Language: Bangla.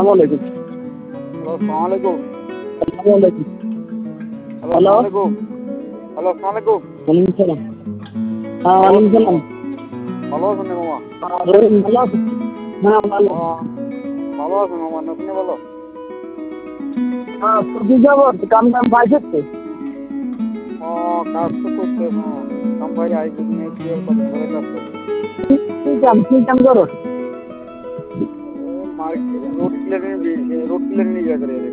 আলাইকুম। হ্যালো, আসসালামু আলাইকুম। আসসালামু আলাইকুম। হ্যালো, আসসালামু আলাইকুম। হ্যালো, আসসালামু আলাইকুম। ওয়ালাইকুম সালাম। হ্যাঁ, ওয়ালাইকুম সালাম। ভালো আছেন রে মামা? ভালো আছেন? হ্যাঁ, ভালো। ভালো আছেন মামা, আপনি ভালো? হ্যাঁ, প্রতি যাবত কাম পাইছে। কাজ তো করতে কাম ভাই আই বুঝিনি কি আর কদিন ধরে কাজ করতে। কি কাম করো? Market road clearing road clearing ইয়ে করে রে